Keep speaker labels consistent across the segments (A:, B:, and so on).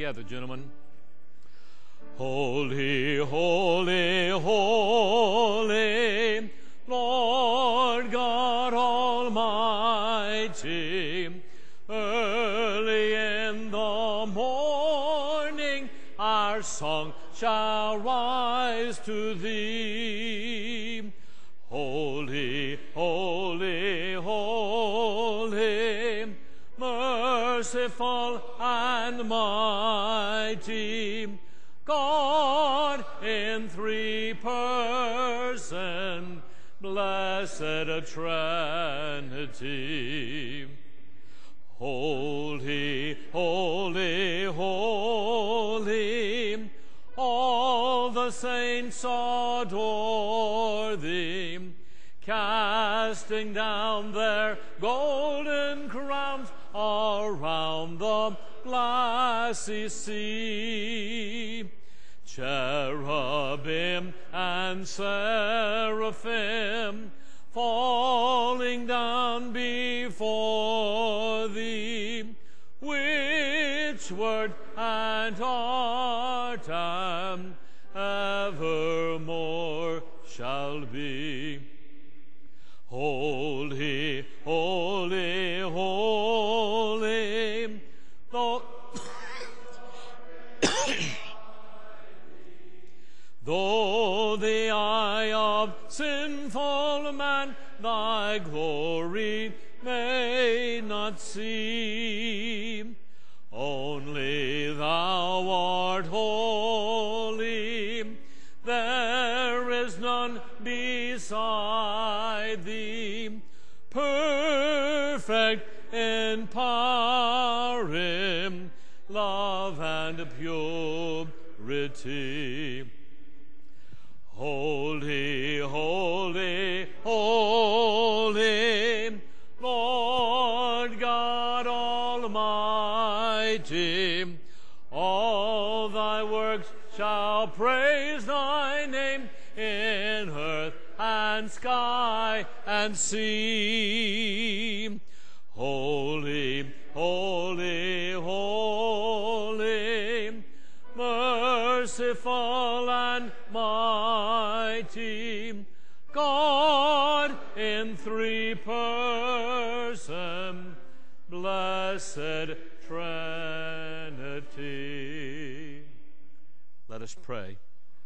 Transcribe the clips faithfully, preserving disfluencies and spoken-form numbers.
A: together, gentlemen. Holy, holy, holy, Lord God Almighty, early in the morning our song shall rise to Thee. Holy, holy, holy, merciful and mighty, God in three persons, blessed Trinity. Holy, holy, holy, all the saints adore Thee, casting down their golden crowns around the glassy sea. Cherubim and seraphim falling down before Thee, which word and art and evermore shall be. Holy, holy, holy, though, though the eye of sinful man Thy glory may not see, only Thou art holy, there is none beside Thee, perfect in power, in love and purity. Holy, holy, holy, Lord God Almighty, all Thy works shall praise Thy name in earth and sky and sea. Holy, holy, holy, merciful and mighty, God in three persons, blessed Trinity. Let us pray.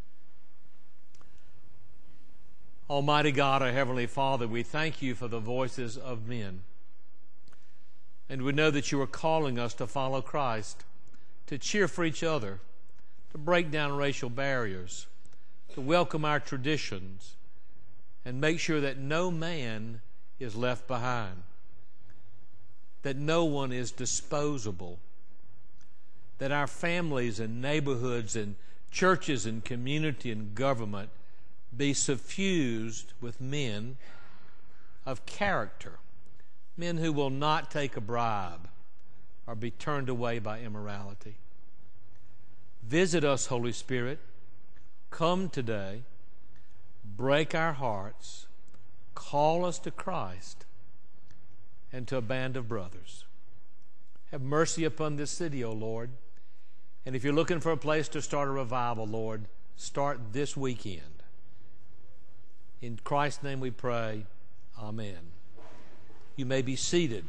A: Almighty God, our Heavenly Father, we thank You for the voices of men. And we know that You are calling us to follow Christ, to cheer for each other, to break down racial barriers, to welcome our traditions, and make sure that no man is left behind, that no one is disposable, that our families and neighborhoods and churches and community and government be suffused with men of character, men who will not take a bribe or be turned away by immorality. Visit us, Holy Spirit. Come today. Break our hearts. Call us to Christ and to a band of brothers. Have mercy upon this city, O Lord. And if you're looking for a place to start a revival, Lord, start this weekend. In Christ's name we pray. Amen. You may be seated.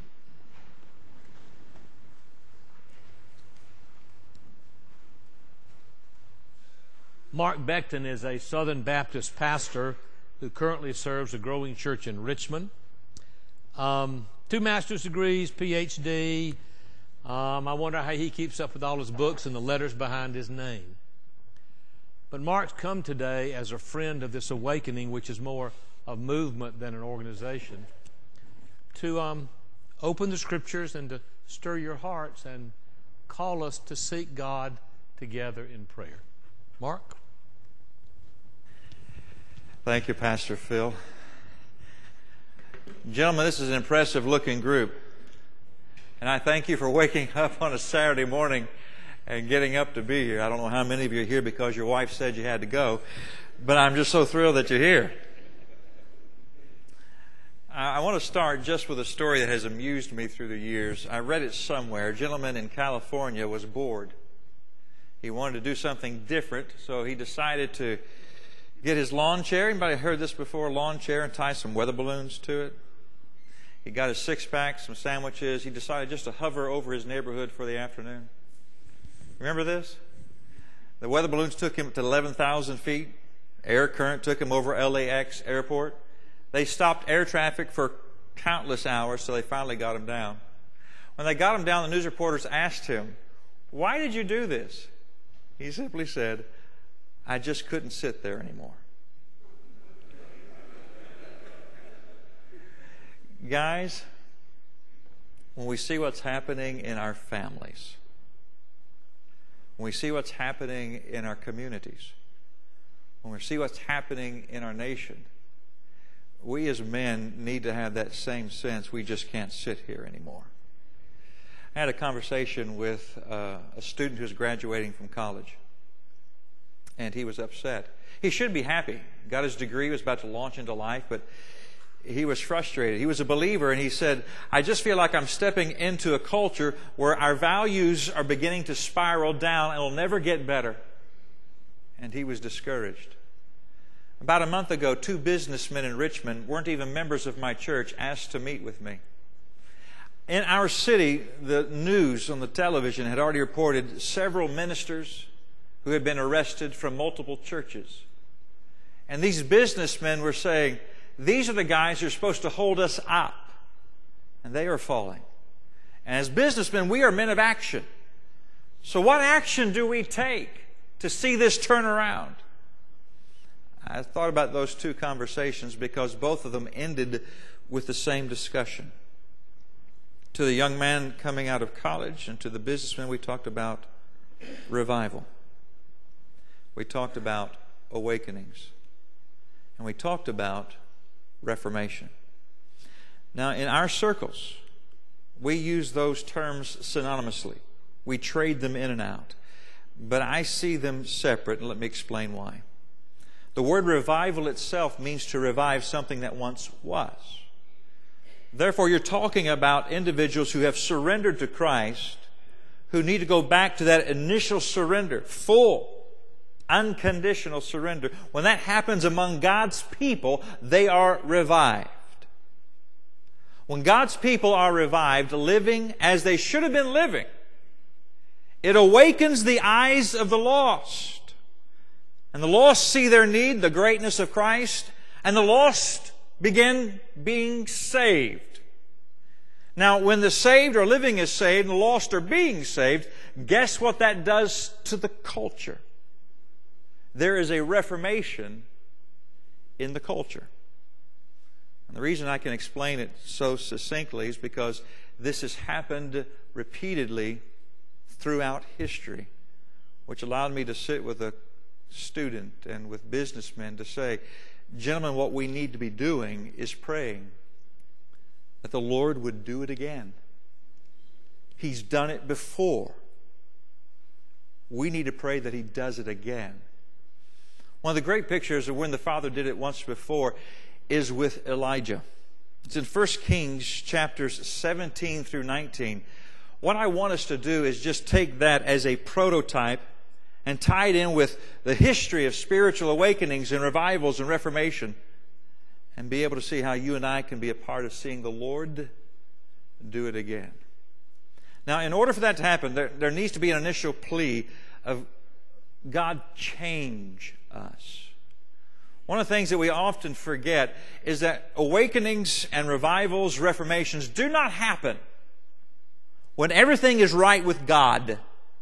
A: Mark Beckton is a Southern Baptist pastor who currently serves a growing church in Richmond. Um, two master's degrees, P H D. Um, I wonder how he keeps up with all his books and the letters behind his name. But Mark's come today as a friend of this awakening, which is more a movement than an organization, to um, open the Scriptures and to stir your hearts and call us to seek God together in prayer. Mark?
B: Thank you, Pastor Phil. Gentlemen, this is an impressive-looking group. And I thank you for waking up on a Saturday morning and getting up to be here. I don't know how many of you are here because your wife said you had to go, but I'm just so thrilled that you're here. I want to start just with a story that has amused me through the years. I read it somewhere. A gentleman in California was bored. He wanted to do something different, so he decided to get his lawn chair. Anybody heard this before? Lawn chair, and tie some weather balloons to it. He got his six-pack, some sandwiches. He decided just to hover over his neighborhood for the afternoon. Remember this? The weather balloons took him to eleven thousand feet. Air current took him over L A X airport. They stopped air traffic for countless hours till they finally got him down. When they got him down, the news reporters asked him, "Why did you do this?" He simply said, "I just couldn't sit there anymore." Guys, when we see what's happening in our families, when we see what's happening in our communities, when we see what's happening in our nation, we as men need to have that same sense. We just can't sit here anymore. I had a conversation with uh, a student who's graduating from college, and he was upset. He should be happy. Got his degree, was about to launch into life, but he was frustrated. He was a believer, and he said, "I just feel like I'm stepping into a culture where our values are beginning to spiral down and it'll never get better." And he was discouraged. About a month ago, two businessmen in Richmond, weren't even members of my church, asked to meet with me. In our city, the news on the television had already reported several ministers who had been arrested from multiple churches. And these businessmen were saying, "These are the guys who are supposed to hold us up, and they are falling." And as businessmen, we are men of action. So what action do we take to see this turn around? I thought about those two conversations because both of them ended with the same discussion. To the young man coming out of college and to the businessman, we talked about revival. We talked about awakenings. And we talked about reformation. Now, in our circles, we use those terms synonymously. We trade them in and out. But I see them separate, and let me explain why. The word revival itself means to revive something that once was. Therefore, you're talking about individuals who have surrendered to Christ, who need to go back to that initial surrender, full, unconditional surrender. When that happens among God's people, they are revived. When God's people are revived, living as they should have been living, it awakens the eyes of the lost. And the lost see their need, the greatness of Christ, and the lost begin being saved. Now, when the saved are living as saved and the lost are being saved, guess what that does to the culture? There is a reformation in the culture. And the reason I can explain it so succinctly is because this has happened repeatedly throughout history, which allowed me to sit with a student and with businessmen to say, "Gentlemen, what we need to be doing is praying that the Lord would do it again. He's done it before. We need to pray that He does it again." One of the great pictures of when the Father did it once before is with Elijah. It's in First Kings chapters seventeen through nineteen. What I want us to do is just take that as a prototype and tie it in with the history of spiritual awakenings and revivals and reformation, and be able to see how you and I can be a part of seeing the Lord do it again. Now, in order for that to happen, there, there needs to be an initial plea of God, change us. One of the things that we often forget is that awakenings and revivals, reformations do not happen when everything is right with God.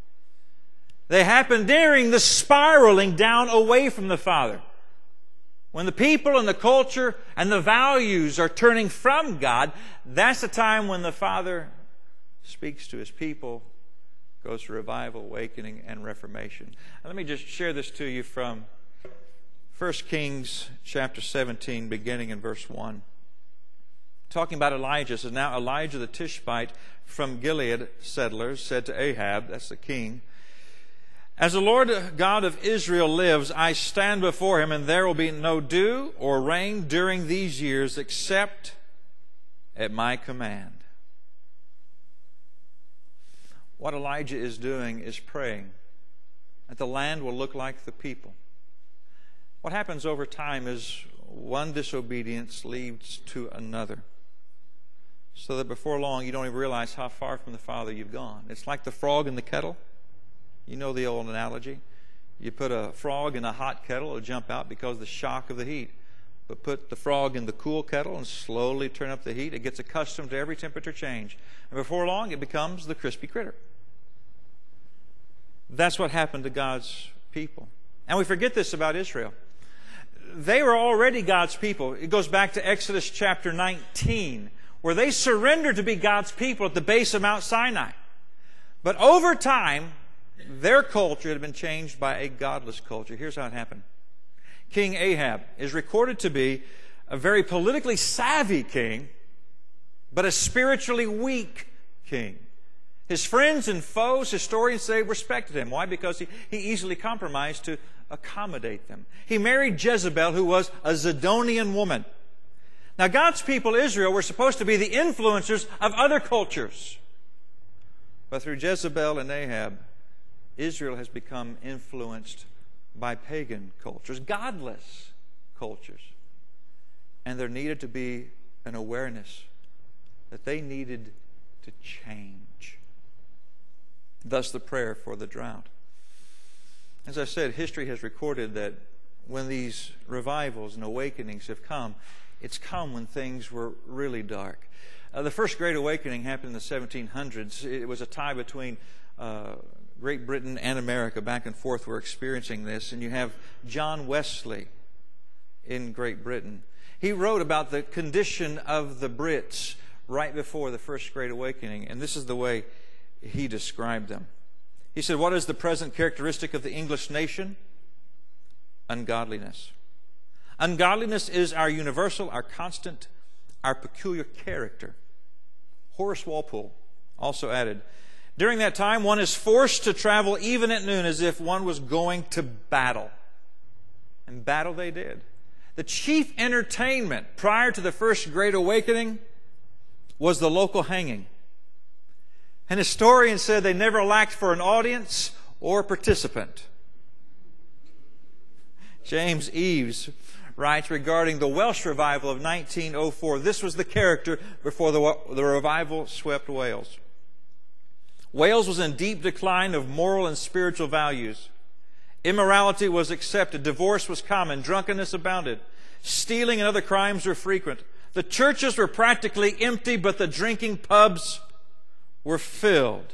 B: They happen during the spiraling down away from the Father. When the people and the culture and the values are turning from God, that's the time when the Father speaks to His people, goes through revival, awakening, and reformation. Let me just share this to you from First Kings chapter seventeen, beginning in verse one. Talking about Elijah, it says, "Now Elijah the Tishbite from Gilead settlers said to Ahab," that's the king, "As the Lord God of Israel lives, I stand before Him, and there will be no dew or rain during these years except at my command." What Elijah is doing is praying that the land will look like the people. What happens over time is one disobedience leads to another, so that before long you don't even realize how far from the Father you've gone. It's like the frog in the kettle. You know the old analogy. You put a frog in a hot kettle, it'll jump out because of the shock of the heat. But put the frog in the cool kettle and slowly turn up the heat, it gets accustomed to every temperature change. And before long, it becomes the crispy critter. That's what happened to God's people. And we forget this about Israel. They were already God's people. It goes back to Exodus chapter nineteen, where they surrendered to be God's people at the base of Mount Sinai. But over time, their culture had been changed by a godless culture. Here's how it happened. King Ahab is recorded to be a very politically savvy king, but a spiritually weak king. His friends and foes, historians say, respected him. Why? Because he, he easily compromised to accommodate them. He married Jezebel, who was a Zidonian woman. Now, God's people, Israel, were supposed to be the influencers of other cultures. But through Jezebel and Ahab, Israel has become influenced by pagan cultures, godless cultures. And there needed to be an awareness that they needed to change. Thus the prayer for the drought. As I said, history has recorded that when these revivals and awakenings have come, it's come when things were really dark. Uh, the first Great Awakening happened in the seventeen hundreds. It was a tie between uh, Great Britain and America. Back and forth were experiencing this. And you have John Wesley in Great Britain. He wrote about the condition of the Brits right before the first Great Awakening. And this is the way he described them. He said, what is the present characteristic of the English nation? Ungodliness. Ungodliness is our universal, our constant, our peculiar character. Horace Walpole also added, during that time, one is forced to travel even at noon as if one was going to battle. And battle they did. The chief entertainment prior to the first Great Awakening was the local hanging. And historians said they never lacked for an audience or participant. James Eaves writes regarding the Welsh revival of nineteen oh four, this was the character before the, the revival swept Wales. Wales was in deep decline of moral and spiritual values. Immorality was accepted. Divorce was common. Drunkenness abounded. Stealing and other crimes were frequent. The churches were practically empty, but the drinking pubs were filled.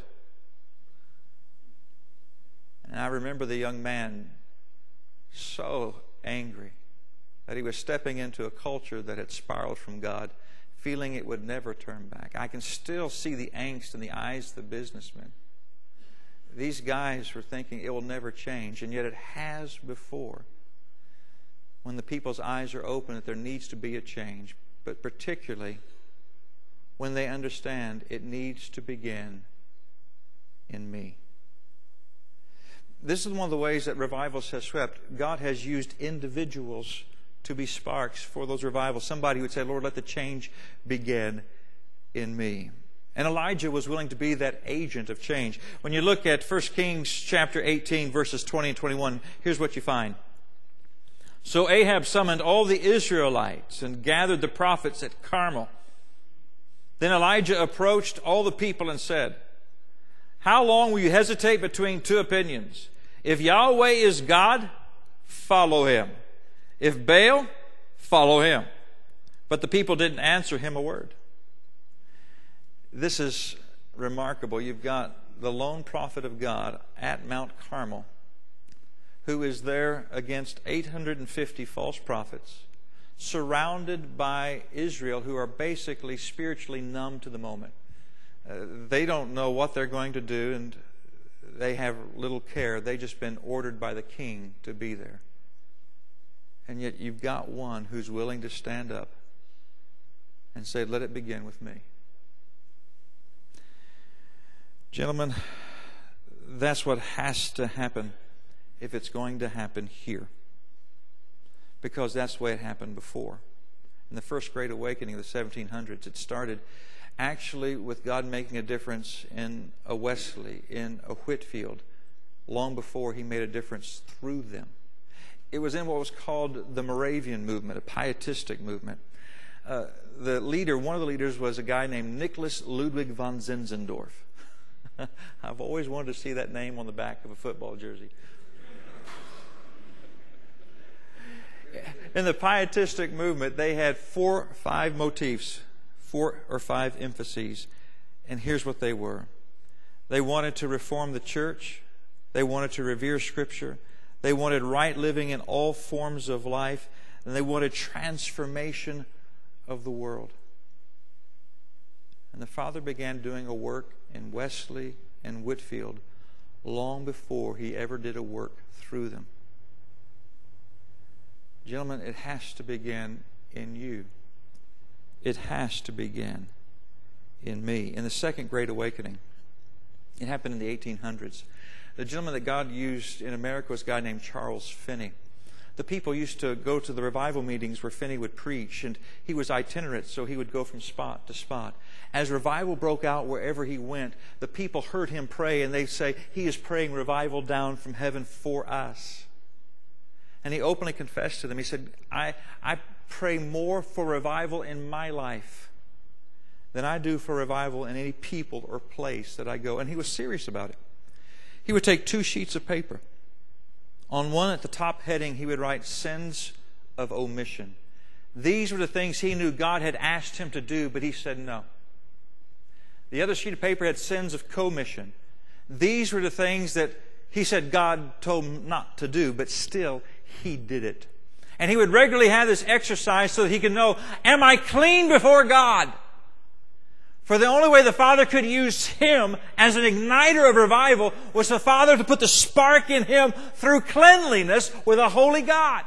B: And I remember the young man so angry that he was stepping into a culture that had spiraled from God, feeling it would never turn back. I can still see the angst in the eyes of the businessmen. These guys were thinking it will never change, and yet it has before. When the people's eyes are open that there needs to be a change, but particularly when they understand it needs to begin in me. This is one of the ways that revivals has swept. God has used individuals to be sparks for those revivals. Somebody would say, Lord, let the change begin in me. And Elijah was willing to be that agent of change. When you look at First Kings chapter eighteen, verses twenty and twenty-one, here's what you find. So Ahab summoned all the Israelites and gathered the prophets at Carmel. Then Elijah approached all the people and said, how long will you hesitate between two opinions? If Yahweh is God, follow him. If Baal, follow him. But the people didn't answer him a word. This is remarkable. You've got the lone prophet of God at Mount Carmel, who is there against eight hundred fifty false prophets, surrounded by Israel, who are basically spiritually numb to the moment. Uh, they don't know what they're going to do, and they have little care. They've just been ordered by the king to be there. And yet you've got one who's willing to stand up and say, let it begin with me. Gentlemen, that's what has to happen if it's going to happen here. Because that's the way it happened before. In the first Great Awakening of the seventeen hundreds, it started actually with God making a difference in a Wesley, in a Whitefield, long before He made a difference through them. It was in what was called the Moravian movement, a pietistic movement. Uh, the leader, one of the leaders, was a guy named Nicholas Ludwig von Zinzendorf. I've always wanted to see that name on the back of a football jersey. In the pietistic movement, they had four, five motifs, four or five emphases. And here's what they were. They wanted to reform the church. They wanted to revere Scripture. They wanted right living in all forms of life. And they wanted transformation of the world. And the Father began doing a work in Wesley and Whitefield long before He ever did a work through them. Gentlemen, it has to begin in you. It has to begin in me. In the Second Great Awakening, it happened in the eighteen hundreds. The gentleman that God used in America was a guy named Charles Finney. The people used to go to the revival meetings where Finney would preach, and he was itinerant, so he would go from spot to spot. As revival broke out wherever he went, the people heard him pray, and they say, "He is praying revival down from heaven for us." And he openly confessed to them. He said, I, I pray more for revival in my life than I do for revival in any people or place that I go. And he was serious about it. He would take two sheets of paper. On one, at the top heading, he would write sins of omission. These were the things he knew God had asked him to do, but he said no. The other sheet of paper had sins of commission. These were the things that he said God told him not to do, but still he did it. And he would regularly have this exercise so that he could know, am I clean before God? For the only way the Father could use him as an igniter of revival was the Father to put the spark in him through cleanliness with a holy God.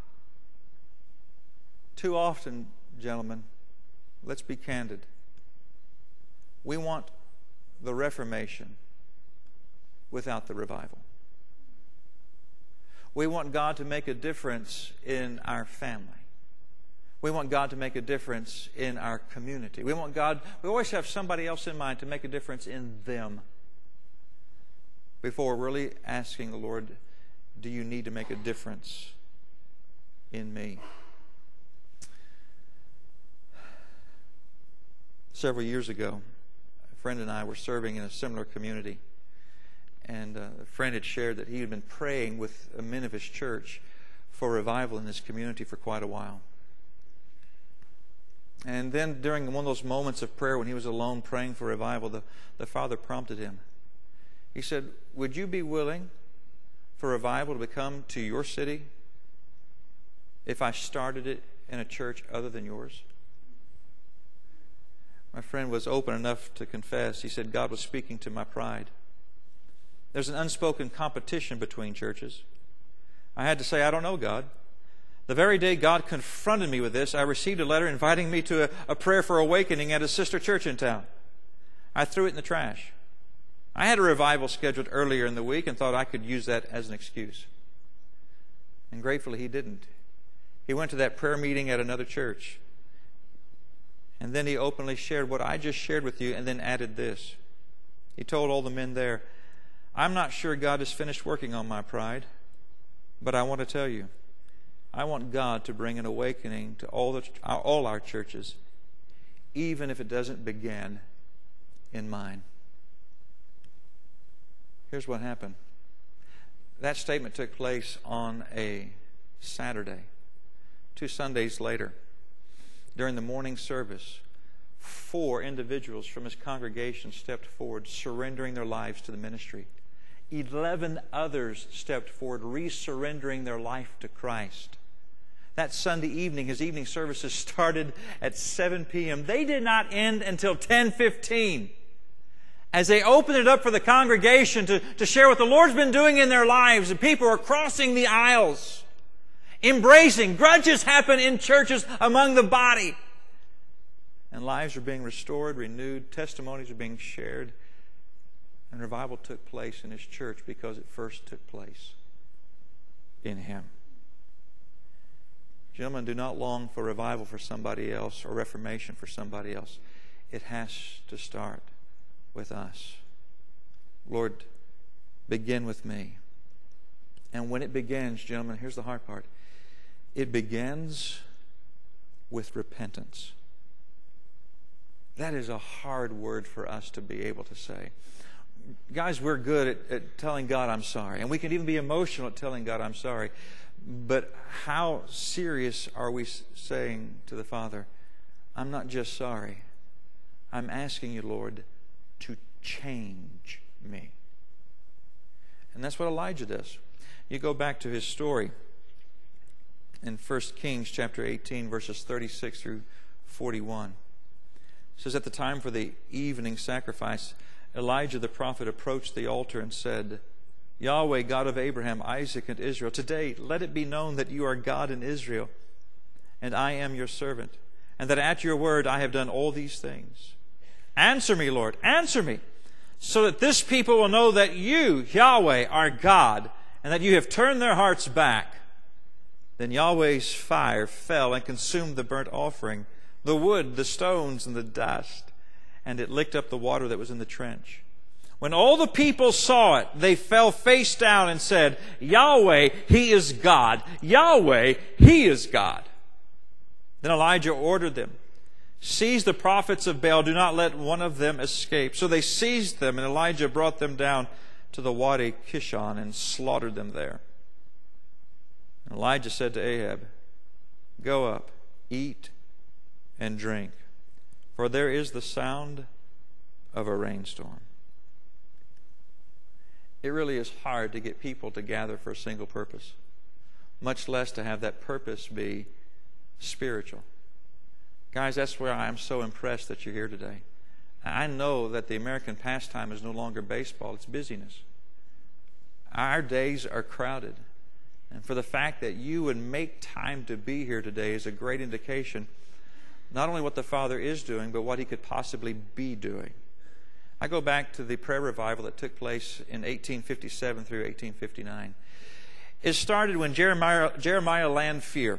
B: Too often, gentlemen, let's be candid. We want the Reformation without the revival. We want God to make a difference in our family. We want God to make a difference in our community. We want God, we always have somebody else in mind to make a difference in them before really asking the Lord, do you need to make a difference in me? Several years ago, a friend and I were serving in a similar community. And uh, a friend had shared that he had been praying with men of his church for revival in this community for quite a while. And then during one of those moments of prayer when he was alone praying for revival, the, the Father prompted him. He said, would you be willing for revival to come to your city if I started it in a church other than yours? My friend was open enough to confess. He said, God was speaking to my pride. There's an unspoken competition between churches. I had to say, I don't know, God. The very day God confronted me with this, I received a letter inviting me to a, a prayer for awakening at a sister church in town. I threw it in the trash. I had a revival scheduled earlier in the week and thought I could use that as an excuse. And gratefully he didn't. He went to that prayer meeting at another church. And then he openly shared what I just shared with you and then added this. He told all the men there, I'm not sure God has finished working on my pride, but I want to tell you, I want God to bring an awakening to all the, all our churches, even if it doesn't begin in mine. Here's what happened. That statement took place on a Saturday. Two Sundays later, during the morning service, four individuals from his congregation stepped forward, surrendering their lives to the ministry. Eleven others stepped forward, resurrendering their life to Christ. That Sunday evening, his evening services started at seven p.m. They did not end until ten fifteen. As they opened it up for the congregation to, to share what the Lord's been doing in their lives, and people are crossing the aisles, embracing. Grudges happen in churches among the body. And lives are being restored, renewed, testimonies are being shared. And revival took place in his church because it first took place in him. Gentlemen, do not long for revival for somebody else or reformation for somebody else. It has to start with us. Lord, begin with me. And when it begins, gentlemen, here's the hard part. It begins with repentance. That is a hard word for us to be able to say. Guys, we're good at, at telling God I'm sorry. And we can even be emotional at telling God I'm sorry. But how serious are we saying to the Father, I'm not just sorry. I'm asking you, Lord, to change me. And that's what Elijah does. You go back to his story in First Kings chapter eighteen, verses thirty-six through forty-one. It says, at the time for the evening sacrifice, Elijah the prophet approached the altar and said, Yahweh, God of Abraham, Isaac, and Israel, today let it be known that you are God in Israel, and I am your servant, and that at your word I have done all these things. Answer me, Lord, answer me, so that this people will know that you, Yahweh, are God, and that you have turned their hearts back. Then Yahweh's fire fell and consumed the burnt offering, the wood, the stones, and the dust, and it licked up the water that was in the trench. When all the people saw it, they fell face down and said, Yahweh, He is God. Yahweh, He is God. Then Elijah ordered them, seize the prophets of Baal, do not let one of them escape. So they seized them, and Elijah brought them down to the Wadi Kishon and slaughtered them there. And Elijah said to Ahab, go up, eat and drink, for there is the sound of a rainstorm. It really is hard to get people to gather for a single purpose, much less to have that purpose be spiritual. Guys, that's where I'm so impressed that you're here today. I know that the American pastime is no longer baseball, it's busyness. Our days are crowded. And for the fact that you would make time to be here today is a great indication not only what the Father is doing, but what He could possibly be doing. I go back to the prayer revival that took place in eighteen fifty-seven through eighteen fifty-nine. It started when Jeremiah, Jeremiah Lanphier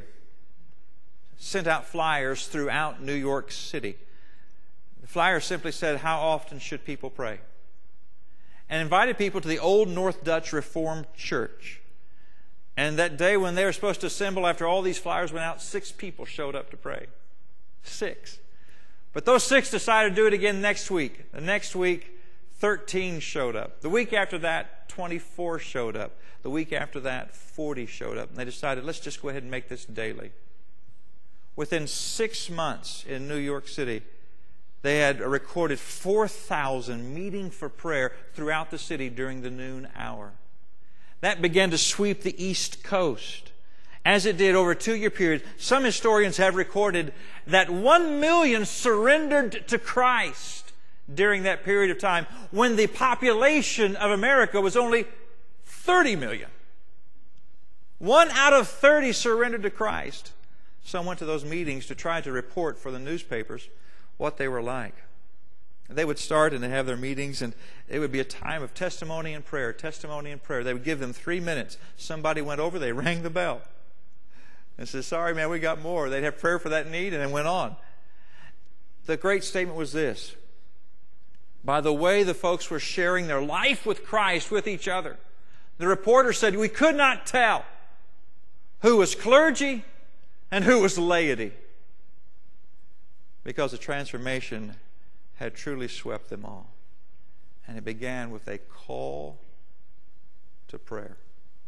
B: sent out flyers throughout New York City. The flyer simply said, how often should people pray? And invited people to the Old North Dutch Reformed Church. And that day when they were supposed to assemble, after all these flyers went out, six people showed up to pray. Six. But those six decided to do it again next week. The next week, thirteen showed up. The week after that, twenty-four showed up. The week after that, forty showed up. And they decided, let's just go ahead and make this daily. Within six months in New York City, they had recorded four thousand meeting for prayer throughout the city during the noon hour. That began to sweep the East Coast. As it did over a two-year period, some historians have recorded that one million surrendered to Christ during that period of time when the population of America was only thirty million. One out of thirty surrendered to Christ. Some went to those meetings to try to report for the newspapers what they were like. They would start and they have their meetings, and it would be a time of testimony and prayer, testimony and prayer. They would give them three minutes. Somebody went over, they rang the bell and said, sorry, man, we got more. They'd have prayer for that need, and then went on. The great statement was this. By the way the folks were sharing their life with Christ with each other, the reporter said we could not tell who was clergy and who was laity, because the transformation had truly swept them all. And it began with a call to prayer.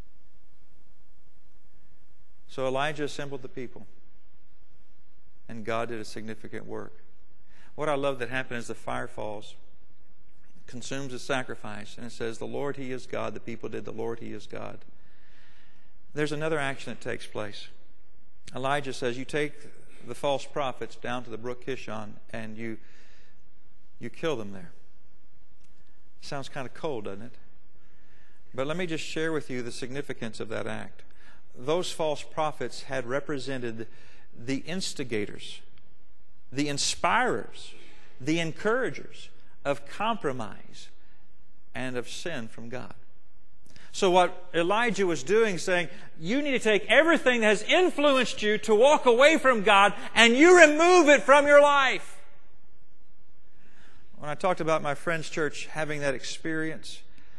B: So Elijah assembled the people, and God did a significant work. What I love that happened is the fire falls, consumes the sacrifice, and it says, the Lord, He is God. The people did, the Lord, He is God. There's another action that takes place. Elijah says, you take the false prophets down to the brook Kishon, and you You kill them there. Sounds kind of cold, doesn't it? But let me just share with you the significance of that act. Those false prophets had represented the instigators, the inspirers, the encouragers of compromise and of sin from God. So what Elijah was doing, saying, you need to take everything that has influenced you to walk away from God, and you remove it from your life. When I talked about my friend's church having that experience,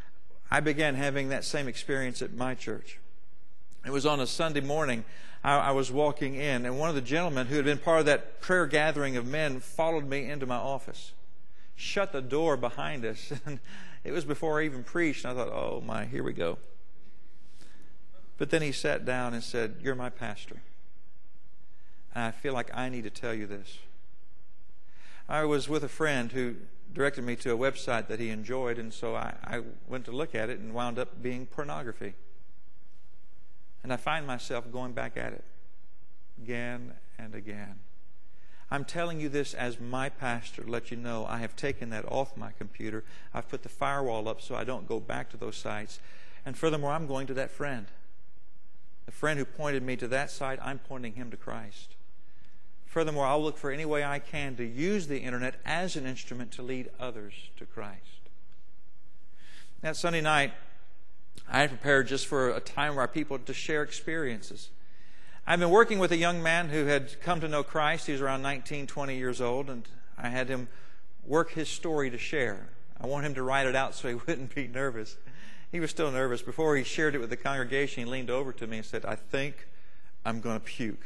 B: I began having that same experience at my church. It was on a Sunday morning. I, I was walking in, and one of the gentlemen who had been part of that prayer gathering of men followed me into my office, shut the door behind us, and it was before I even preached, and I thought, oh my, here we go. But then he sat down and said, "You're my pastor, and I feel like I need to tell you this." I was with a friend who directed me to a website that he enjoyed, and so I, I went to look at it and wound up being pornography. And I find myself going back at it again and again. I'm telling you this as my pastor to let you know I have taken that off my computer. I've put the firewall up so I don't go back to those sites. And furthermore, I'm going to that friend. The friend who pointed me to that site, I'm pointing him to Christ. Furthermore, I'll look for any way I can to use the internet as an instrument to lead others to Christ. That Sunday night, I had prepared just for a time where our people to share experiences. I've been working with a young man who had come to know Christ. He was around nineteen, twenty years old, and I had him work his story to share. I want him to write it out so he wouldn't be nervous. He was still nervous. Before he shared it with the congregation, he leaned over to me and said, "I think I'm going to puke."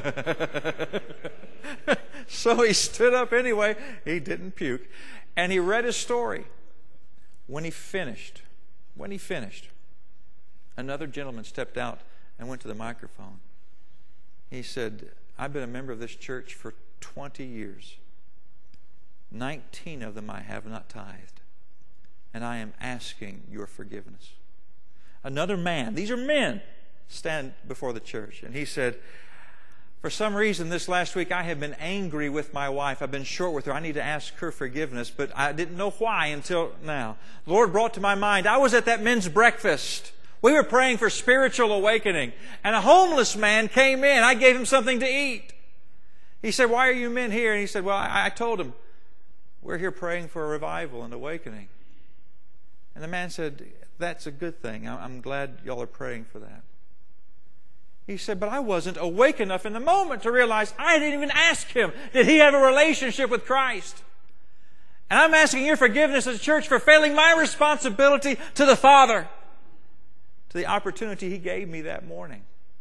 B: So he stood up anyway. He didn't puke. And he read his story. When he finished, when he finished, another gentleman stepped out and went to the microphone. He said, "I've been a member of this church for twenty years. nineteen of them I have not tithed. And I am asking your forgiveness." Another man, these are men, stand before the church. And he said, "For some reason this last week I have been angry with my wife. I've been short with her. I need to ask her forgiveness, but I didn't know why until now. The Lord brought to my mind, I was at that men's breakfast. We were praying for spiritual awakening, and a homeless man came in. I gave him something to eat. He said, 'Why are you men here?' And he said, 'Well, I, I told him, we're here praying for a revival and awakening.' And the man said, 'That's a good thing. I'm glad y'all are praying for that.' He said, 'But I wasn't awake enough in the moment to realize I didn't even ask him, did he have a relationship with Christ? And I'm asking your forgiveness as a church for failing my responsibility to the Father, to the opportunity He gave me that morning.'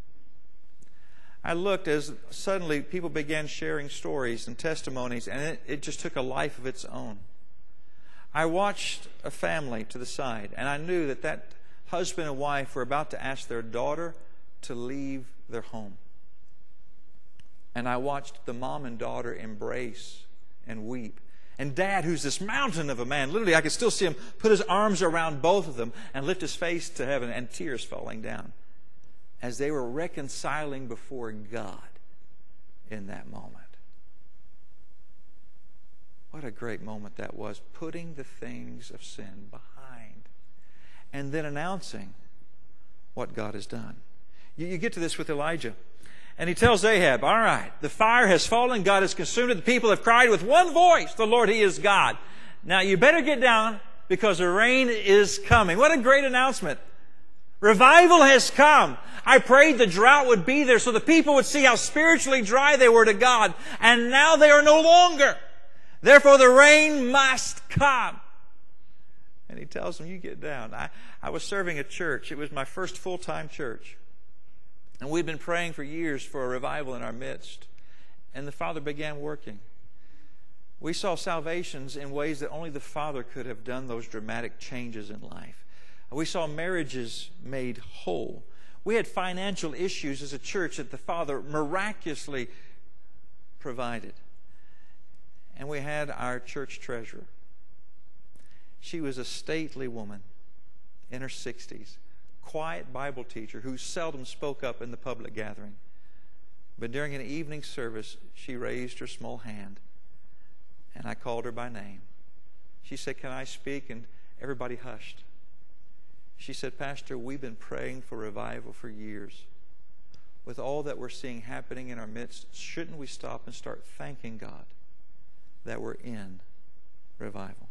B: I looked as suddenly people began sharing stories and testimonies, and it, it just took a life of its own. I watched a family to the side, and I knew that that husband and wife were about to ask their daughter to leave their home. And I watched the mom and daughter embrace and weep. And Dad, who's this mountain of a man, literally I could still see him put his arms around both of them and lift his face to heaven, and tears falling down as they were reconciling before God in that moment. What a great moment that was, putting the things of sin behind and then announcing what God has done. You, you get to this with Elijah. And he tells Ahab, all right, the fire has fallen, God has consumed it, the people have cried with one voice, the Lord, He is God. Now you better get down because the rain is coming. What a great announcement. Revival has come. I prayed the drought would be there so the people would see how spiritually dry they were to God. And now they are no longer. Therefore the rain must come. And he tells them, you get down. I, I was serving a church. It was my first full-time church. And we'd been praying for years for a revival in our midst. And the Father began working. We saw salvations in ways that only the Father could have done those dramatic changes in life. We saw marriages made whole. We had financial issues as a church that the Father miraculously provided. And we had our church treasurer. She was a stately woman in her sixties, quiet Bible teacher who seldom spoke up in the public gathering. But during an evening service, she raised her small hand, and I called her by name. She said, can I speak? And everybody hushed. She said, Pastor, we've been praying for revival for years. With all that we're seeing happening in our midst, shouldn't we stop and start thanking God that we're in revival?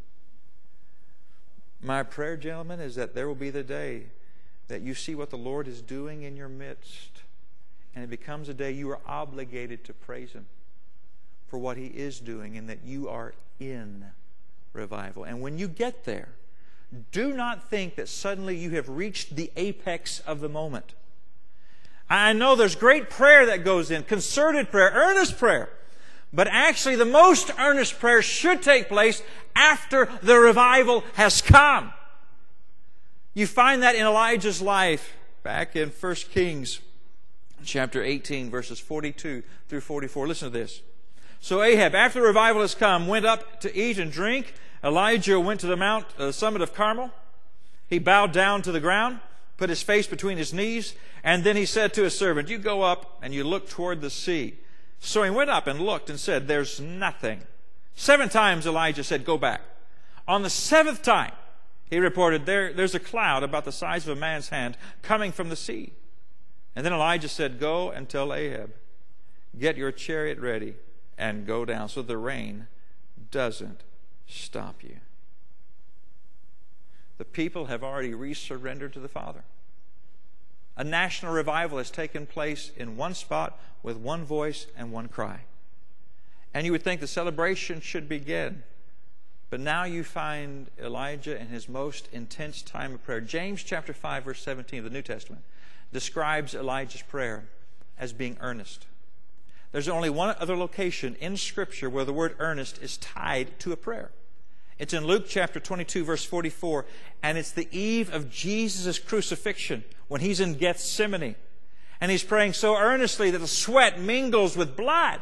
B: My prayer, gentlemen, is that there will be the day that you see what the Lord is doing in your midst, and it becomes a day you are obligated to praise Him for what He is doing and that you are in revival. And when you get there, Do not think that suddenly you have reached the apex of the moment. I know there's great prayer that goes in, concerted prayer, earnest prayer. But actually the most earnest prayer should take place after the revival has come. You find that in Elijah's life back in First Kings chapter eighteen, verses forty-two through forty-four. Listen to this. So Ahab, after the revival has come, went up to eat and drink. Elijah went to the mount, uh, summit of Carmel. He bowed down to the ground, put his face between his knees, and then he said to his servant, you go up and you look toward the sea. So he went up and looked and said, there's nothing. Seven times Elijah said, go back. On the seventh time, he reported, there, there's a cloud about the size of a man's hand coming from the sea. And then Elijah said, go and tell Ahab, get your chariot ready and go down so the rain doesn't stop you. The people have already resurrendered to the Father. A national revival has taken place in one spot with one voice and one cry. And you would think the celebration should begin. But now you find Elijah in his most intense time of prayer. James chapter five, verse seventeen of the New Testament describes Elijah's prayer as being earnest. There's only one other location in Scripture where the word earnest is tied to a prayer. It's in Luke chapter twenty-two, verse forty-four, and it's the eve of Jesus' crucifixion when he's in Gethsemane. And he's praying so earnestly that the sweat mingles with blood.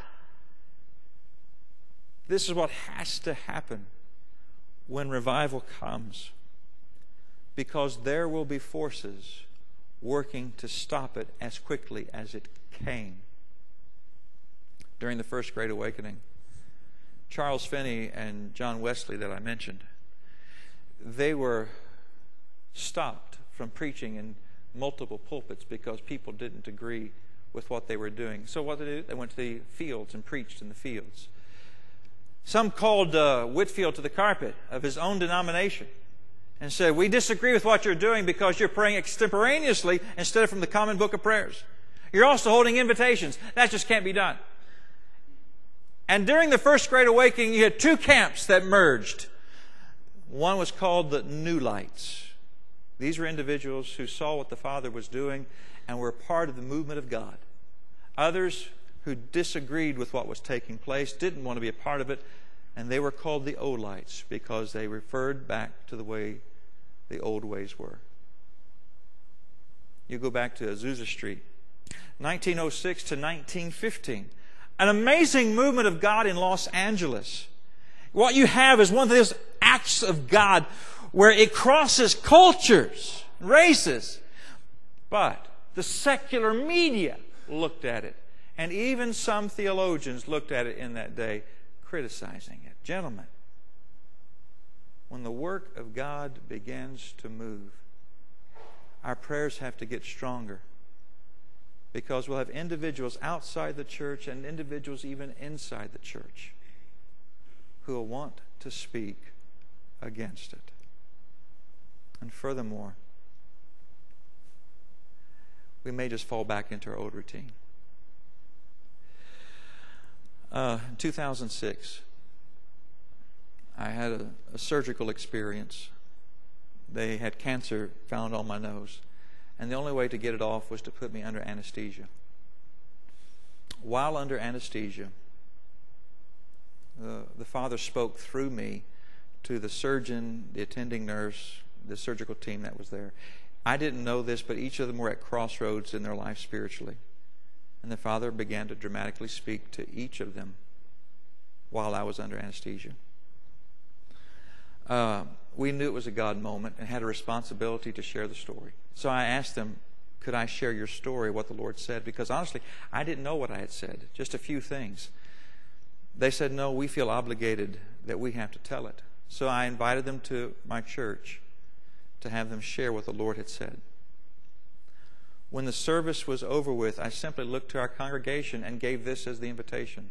B: This is what has to happen when revival comes, because there will be forces working to stop it as quickly as it came. During the First Great Awakening, Charles Finney and John Wesley that I mentioned, they were stopped from preaching in multiple pulpits because people didn't agree with what they were doing. So what did they do? They went to the fields and preached in the fields. Some called uh, Whitefield to the carpet of his own denomination and said, we disagree with what you're doing because you're praying extemporaneously instead of from the common book of prayers. You're also holding invitations. That just can't be done. And during the First Great Awakening, you had two camps that merged. One was called the New Lights. These were individuals who saw what the Father was doing and were part of the movement of God. Others who disagreed with what was taking place, didn't want to be a part of it, and they were called the Olites because they referred back to the way the old ways were. You go back to Azusa Street, nineteen oh six to nineteen fifteen. An amazing movement of God in Los Angeles. What you have is one of those acts of God where it crosses cultures, races. But the secular media looked at it. And even some theologians looked at it in that day, criticizing it. Gentlemen, when the work of God begins to move, our prayers have to get stronger. Because we'll have individuals outside the church and individuals even inside the church who will want to speak against it. And furthermore, we may just fall back into our old routine. Uh, in two thousand six, I had a, a surgical experience. They had cancer found on my nose. And the only way to get it off was to put me under anesthesia. While under anesthesia, uh, the Father spoke through me to the surgeon, the attending nurse, the surgical team that was there. I didn't know this, but each of them were at crossroads in their life spiritually. And the Father began to dramatically speak to each of them while I was under anesthesia. Uh, we knew it was a God moment and had a responsibility to share the story. So I asked them, could I share your story, what the Lord said? Because honestly, I didn't know what I had said, just a few things. They said, no, we feel obligated that we have to tell it. So I invited them to my church to have them share what the Lord had said. When the service was over with, I simply looked to our congregation and gave this as the invitation.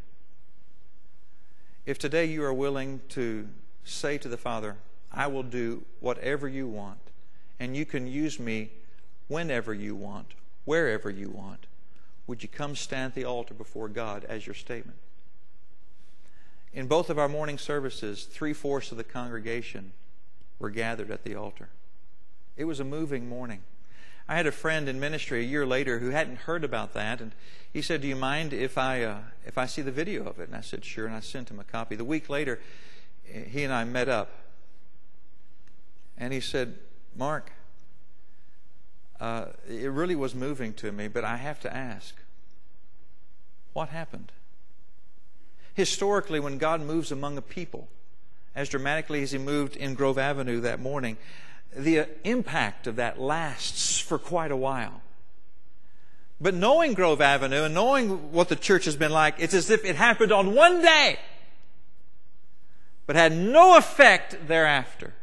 B: If today you are willing to say to the Father, I will do whatever you want, and you can use me whenever you want, wherever you want, would you come stand at the altar before God as your statement? In both of our morning services, three-fourths of the congregation were gathered at the altar. It was a moving morning. I had a friend in ministry a year later who hadn't heard about that, and he said, "Do you mind if I uh, if I see the video of it?" And I said, "Sure," and I sent him a copy. The week later, he and I met up, and he said, "Mark, uh, it really was moving to me, but I have to ask, what happened?" Historically, when God moves among a people, as dramatically as He moved in Grove Avenue that morning, the impact of that lasts for quite a while. But knowing Grove Avenue and knowing what the church has been like, it's as if it happened on one day, but had no effect thereafter.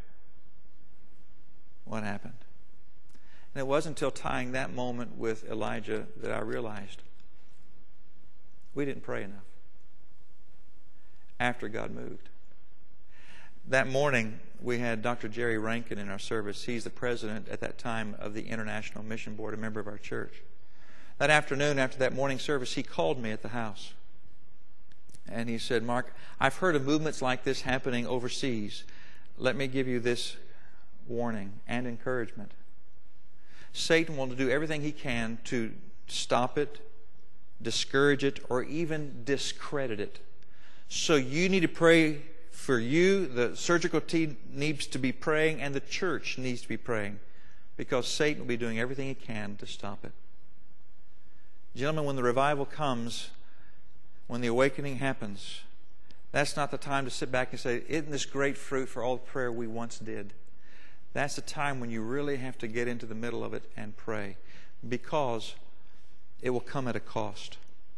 B: What happened? And it wasn't until tying that moment with Elijah that I realized we didn't pray enough after God moved. That morning, we had Doctor Jerry Rankin in our service. He's the president at that time of the International Mission Board, a member of our church. That afternoon, after that morning service, he called me at the house. And he said, "Mark, I've heard of movements like this happening overseas. Let me give you this warning and encouragement. Satan will do everything he can to stop it, discourage it, or even discredit it. So you need to pray for you. The surgical team needs to be praying, and the church needs to be praying, because Satan will be doing everything he can to stop it." Gentlemen, when the revival comes, when the awakening happens, that's not the time to sit back and say, "Isn't this great fruit for all the prayer we once did?" That's the time when you really have to get into the middle of it and pray, because it will come at a cost.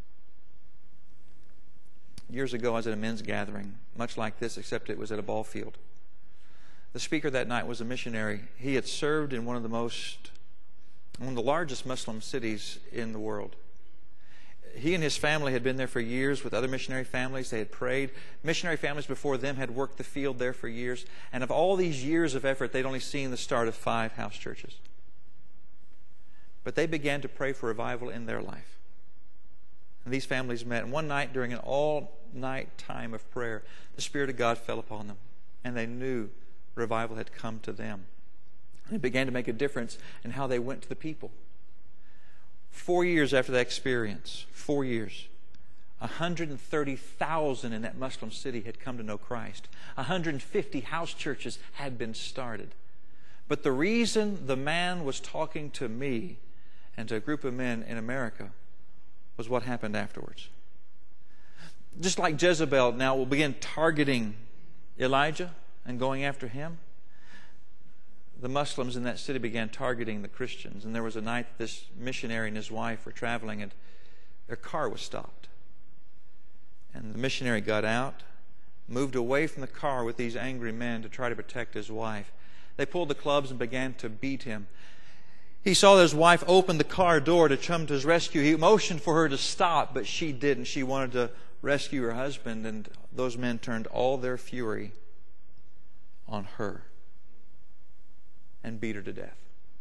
B: Years ago, I was at a men's gathering, much like this, except it was at a ball field. The speaker that night was a missionary. He had served in one of the most, one of the largest Muslim cities in the world. He and his family had been there for years with other missionary families. They had prayed. Missionary families before them had worked the field there for years. And of all these years of effort, they'd only seen the start of five house churches. But they began to pray for revival in their life. And these families met. And one night, during an all-night time of prayer, the Spirit of God fell upon them. And they knew revival had come to them. And it began to make a difference in how they went to the people. Four years after that experience, four years, one hundred thirty thousand in that Muslim city had come to know Christ. one hundred fifty house churches had been started. But the reason the man was talking to me and to a group of men in America was what happened afterwards. Just like Jezebel now will begin targeting Elijah and going after him, the Muslims in that city began targeting the Christians. And there was a night that this missionary and his wife were traveling, and their car was stopped. And the missionary got out, moved away from the car with these angry men to try to protect his wife. They pulled the clubs and began to beat him. He saw his wife open the car door to come to his rescue. He motioned for her to stop, but she didn't. She wanted to rescue her husband, and those men turned all their fury on her and beat her to death.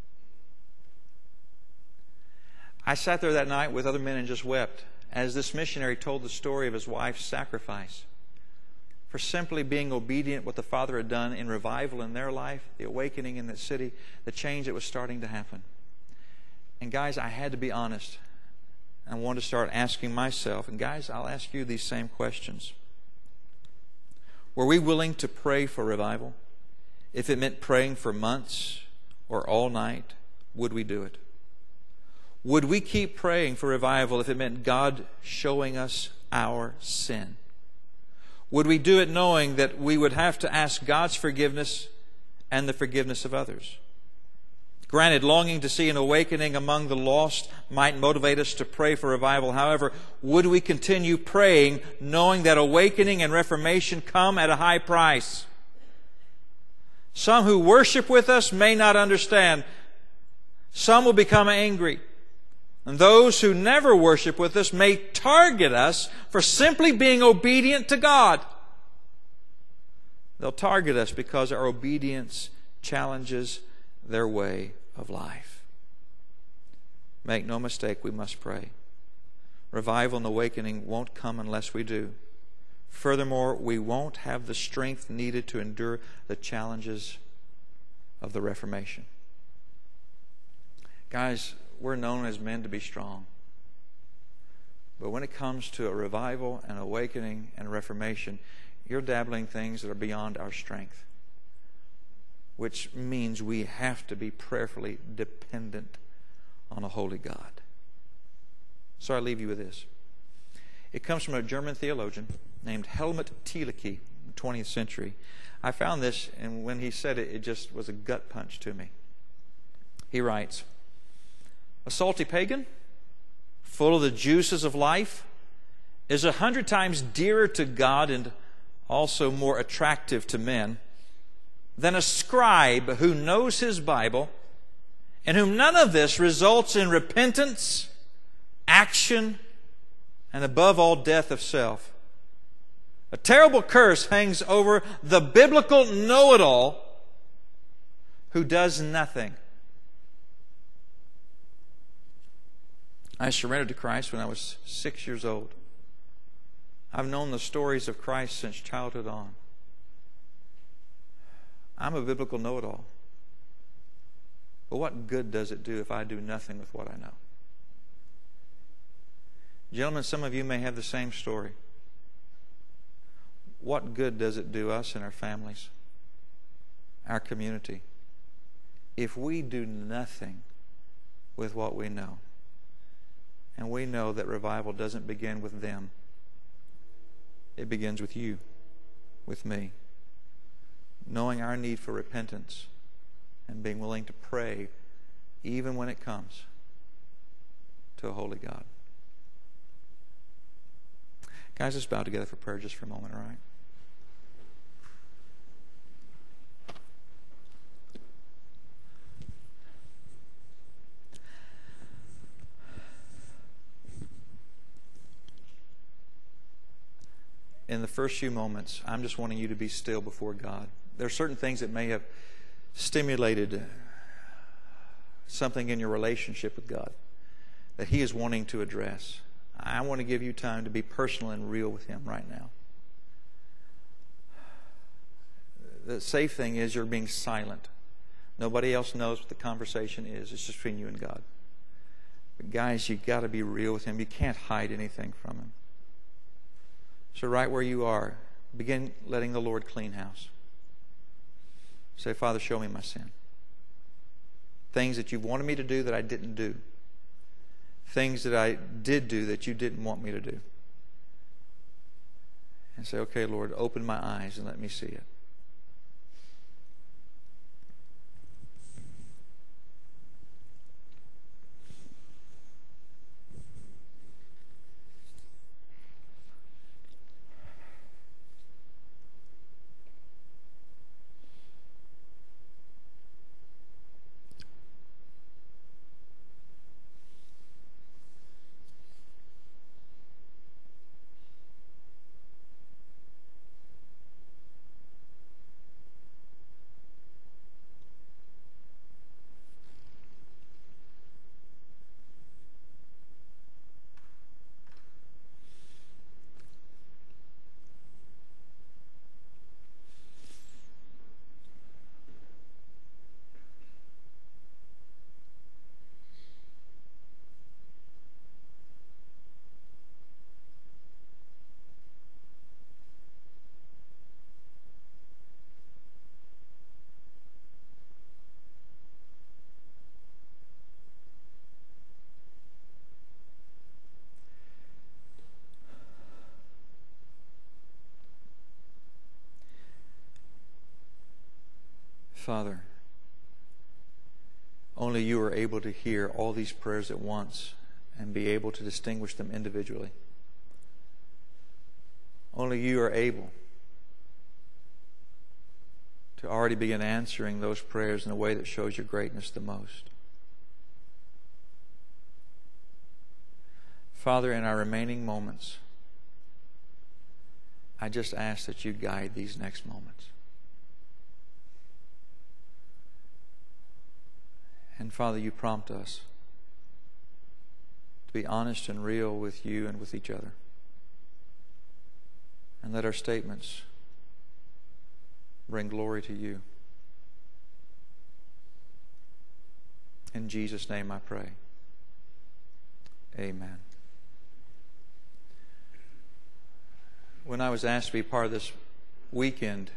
B: I sat there that night with other men and just wept as this missionary told the story of his wife's sacrifice for simply being obedient what the Father had done in revival in their life, the awakening in that city, the change that was starting to happen. And guys, I had to be honest. I wanted to start asking myself, and guys, I'll ask you these same questions. Were we willing to pray for revival? If it meant praying for months or all night, would we do it? Would we keep praying for revival if it meant God showing us our sin? Would we do it knowing that we would have to ask God's forgiveness and the forgiveness of others? Granted, longing to see an awakening among the lost might motivate us to pray for revival. However, would we continue praying knowing that awakening and reformation come at a high price? Some who worship with us may not understand. Some will become angry. And those who never worship with us may target us for simply being obedient to God. They'll target us because our obedience challenges their way of life. Make no mistake, we must pray. Revival and awakening won't come unless we do. Furthermore, we won't have the strength needed to endure the challenges of the Reformation. Guys, we're known as men to be strong. But when it comes to a revival and awakening and reformation, you're dabbling things that are beyond our strength, which means we have to be prayerfully dependent on a holy God. So I leave you with this. It comes from a German theologian named Helmut Thielicke in the twentieth century. I found this, and when he said it, it just was a gut punch to me. He writes, "A salty pagan, full of the juices of life, is a hundred times dearer to God and also more attractive to men than a scribe who knows his Bible and whom none of this results in repentance, action, and above all, death of self. A terrible curse hangs over the biblical know-it-all who does nothing." I surrendered to Christ when I was six years old. I've known the stories of Christ since childhood on. I'm a biblical know-it-all. But what good does it do if I do nothing with what I know? Gentlemen, some of you may have the same story. What good does it do us and our families, our community, if we do nothing with what we know? And we know that revival doesn't begin with them. It begins with you, with me. Knowing our need for repentance and being willing to pray even when it comes to a holy God. Guys, let's bow together for prayer just for a moment, all right? In the first few moments, I'm just wanting you to be still before God. There are certain things that may have stimulated something in your relationship with God that He is wanting to address. I want to give you time to be personal and real with Him right now. The safe thing is you're being silent. Nobody else knows what the conversation is. It's just between you and God. But guys, you've got to be real with Him. You can't hide anything from Him. So right where you are, begin letting the Lord clean house. Say, Father, show me my sin. Things that you've wanted me to do that I didn't do. Things that I did do that you didn't want me to do. And say, okay, Lord, open my eyes and let me see it. Father, only you are able to hear all these prayers at once and be able to distinguish them individually. Only you are able to already begin answering those prayers in a way that shows your greatness the most. Father, in our remaining moments, I just ask that you guide these next moments. And Father, you prompt us to be honest and real with you and with each other. And let our statements bring glory to you. In Jesus' name I pray. Amen. When I was asked to be part of this weekend,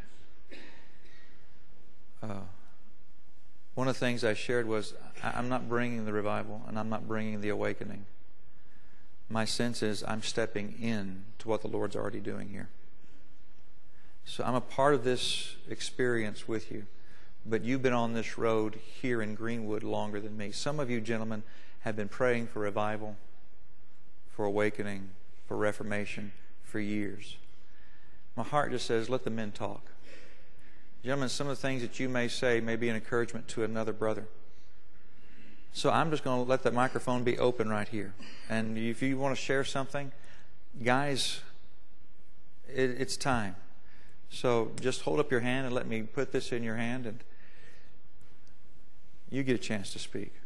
B: uh, one of the things I shared was, I'm not bringing the revival and I'm not bringing the awakening. My sense is I'm stepping in to what the Lord's already doing here. So I'm a part of this experience with you, but you've been on this road here in Greenwood longer than me. Some of you gentlemen have been praying for revival, for awakening, for reformation for years. My heart just says, let the men talk. Gentlemen, some of the things that you may say may be an encouragement to another brother. So I'm just going to let the microphone be open right here. And if you want to share something, guys, it, it's time. So just hold up your hand and let me put this in your hand, and you get a chance to speak.